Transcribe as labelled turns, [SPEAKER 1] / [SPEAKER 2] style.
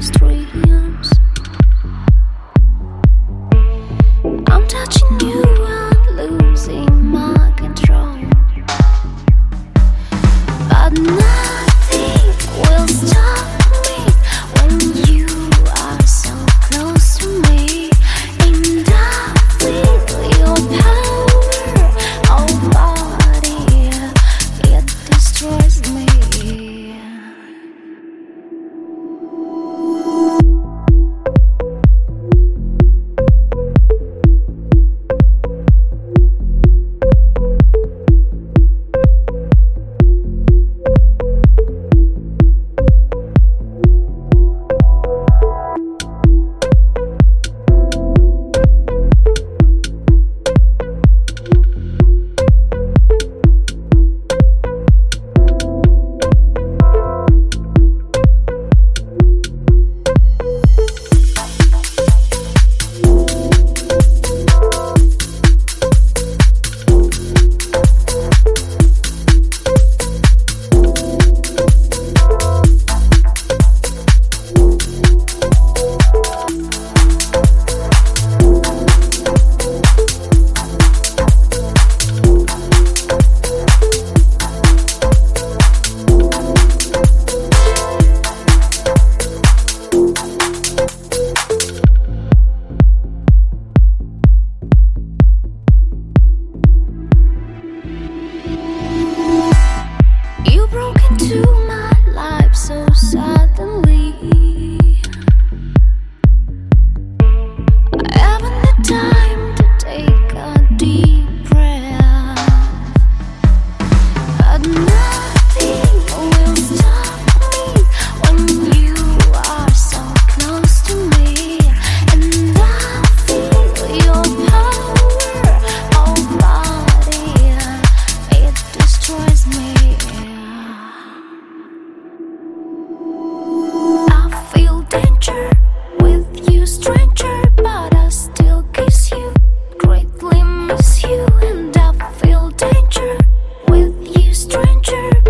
[SPEAKER 1] dreams. I'm touching you and losing my control, but nothing will stop me when you are so close to me. And I feel your power, oh body, it destroys me. You broke into my life so suddenly. I haven't the time to take a deep breath, but nothing will stop me when you are so close to me. And I feel your power, oh body, it destroys me. I feel danger with you, stranger, but I still kiss you, greatly miss you. And I feel danger with you, stranger,